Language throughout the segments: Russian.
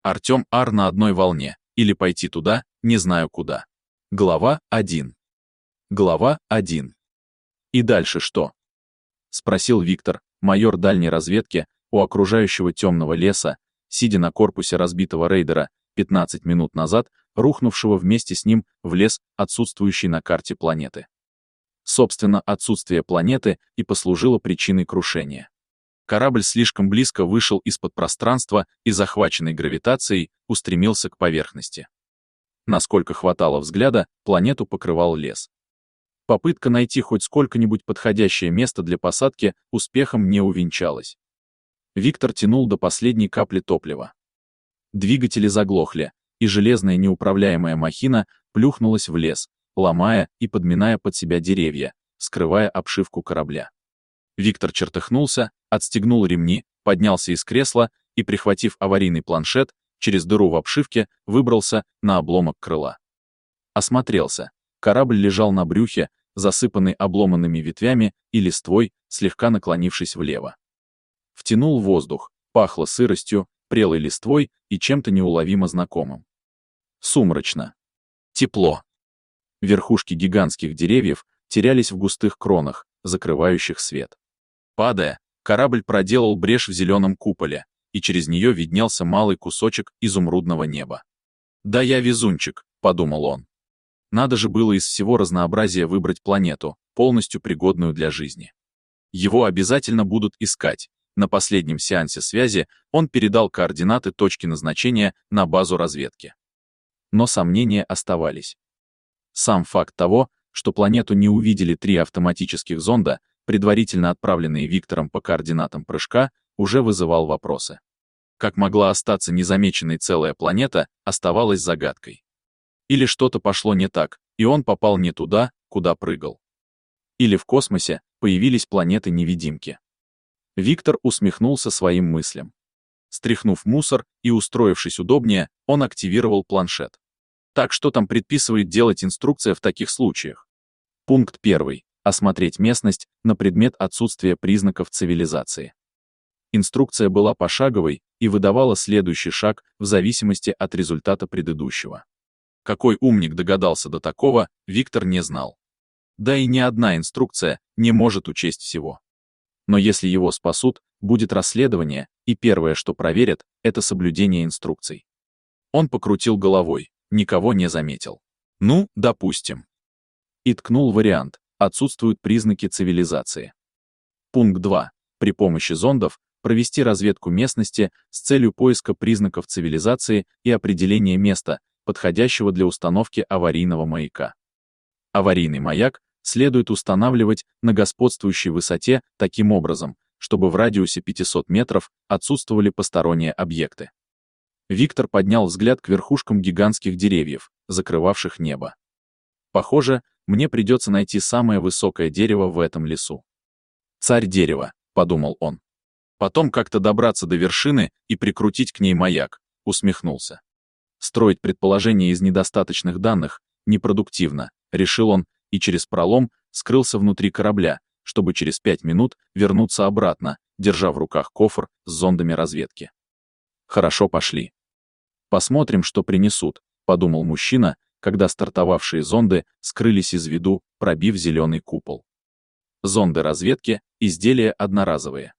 Артем Ар на одной волне. Или пойти туда, не знаю куда. Глава 1. Глава 1. И дальше что? Спросил Виктор, майор дальней разведки, у окружающего темного леса, сидя на корпусе разбитого рейдера, 15 минут назад, рухнувшего вместе с ним в лес, отсутствующий на карте планеты. Собственно, отсутствие планеты и послужило причиной крушения. Корабль слишком близко вышел из-под пространства и, захваченный гравитацией, устремился к поверхности. Насколько хватало взгляда, планету покрывал лес. Попытка найти хоть сколько-нибудь подходящее место для посадки успехом не увенчалась. Виктор тянул до последней капли топлива. Двигатели заглохли, и железная неуправляемая махина плюхнулась в лес, ломая и подминая под себя деревья, скрывая обшивку корабля. Виктор чертыхнулся, отстегнул ремни, поднялся из кресла и, прихватив аварийный планшет, через дыру в обшивке выбрался на обломок крыла. Осмотрелся. Корабль лежал на брюхе, засыпанный обломанными ветвями и листвой, слегка наклонившись влево. Втянул воздух, пахло сыростью, прелой листвой и чем-то неуловимо знакомым. Сумрачно. Тепло. Верхушки гигантских деревьев терялись в густых кронах, закрывающих свет. Падая, корабль проделал брешь в зеленом куполе, и через нее виднелся малый кусочек изумрудного неба. «Да я везунчик», — подумал он. Надо же было из всего разнообразия выбрать планету, полностью пригодную для жизни. Его обязательно будут искать. На последнем сеансе связи он передал координаты точки назначения на базу разведки. Но сомнения оставались. Сам факт того, что планету не увидели 3 автоматических зонда, предварительно отправленные Виктором по координатам прыжка, уже вызывал вопросы. Как могла остаться незамеченной целая планета, оставалась загадкой. Или что-то пошло не так, и он попал не туда, куда прыгал. Или в космосе появились планеты-невидимки. Виктор усмехнулся своим мыслям. Стряхнув мусор и устроившись удобнее, он активировал планшет. Так, что там предписывает делать инструкция в таких случаях? Пункт 1. Осмотреть местность на предмет отсутствия признаков цивилизации. Инструкция была пошаговой и выдавала следующий шаг в зависимости от результата предыдущего. Какой умник догадался до такого, Виктор не знал. Да и ни одна инструкция не может учесть всего. Но если его спасут, будет расследование, и первое, что проверят, это соблюдение инструкций. Он покрутил головой, никого не заметил. Ну, допустим. И ткнул вариант. Отсутствуют признаки цивилизации. Пункт 2. При помощи зондов провести разведку местности с целью поиска признаков цивилизации и определения места, подходящего для установки аварийного маяка. Аварийный маяк следует устанавливать на господствующей высоте таким образом, чтобы в радиусе 500 метров отсутствовали посторонние объекты. Виктор поднял взгляд к верхушкам гигантских деревьев, закрывавших небо. Похоже, мне придется найти самое высокое дерево в этом лесу. «Царь дерева», — подумал он. Потом как-то добраться до вершины и прикрутить к ней маяк, усмехнулся. Строить предположения из недостаточных данных непродуктивно, решил он, и через пролом скрылся внутри корабля, чтобы через 5 минут вернуться обратно, держа в руках кофр с зондами разведки. Хорошо, пошли. Посмотрим, что принесут, подумал мужчина, когда стартовавшие зонды скрылись из виду, пробив зеленый купол. Зонды разведки — изделия одноразовые.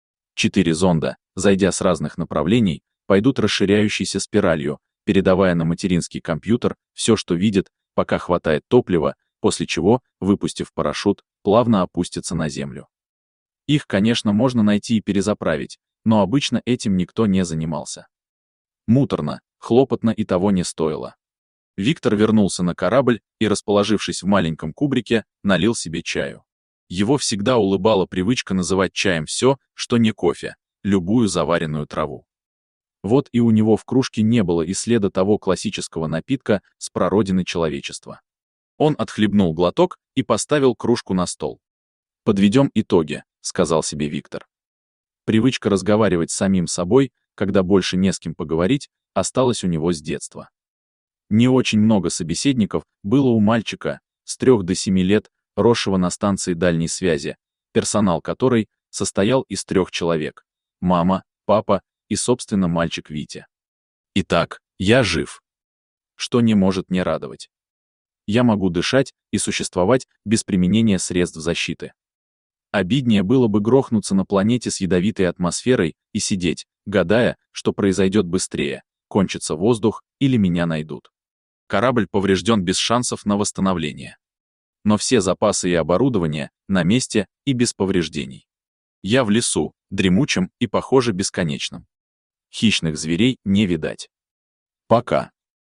4 зонда, зайдя с разных направлений, пойдут расширяющейся спиралью, передавая на материнский компьютер все, что видят, пока хватает топлива, после чего, выпустив парашют, плавно опустятся на землю. Их, конечно, можно найти и перезаправить, но обычно этим никто не занимался. Муторно, хлопотно и того не стоило. Виктор вернулся на корабль и, расположившись в маленьком кубрике, налил себе чаю. Его всегда улыбала привычка называть чаем все, что не кофе, любую заваренную траву. Вот и у него в кружке не было и следа того классического напитка с прародины человечества. Он отхлебнул глоток и поставил кружку на стол. «Подведем итоги», — сказал себе Виктор. Привычка разговаривать с самим собой, когда больше не с кем поговорить, осталась у него с детства. Не очень много собеседников было у мальчика, с 3 до 7 лет, росшего на станции дальней связи, персонал которой состоял из 3 человек: мама, папа и, собственно, мальчик Витя. Итак, я жив. Что не может не радовать. Я могу дышать и существовать без применения средств защиты. Обиднее было бы грохнуться на планете с ядовитой атмосферой и сидеть, гадая, что произойдет быстрее, кончится воздух или меня найдут. Корабль поврежден без шансов на восстановление. Но все запасы и оборудование на месте и без повреждений. Я в лесу, дремучем и, похоже, бесконечном. Хищных зверей не видать. Пока.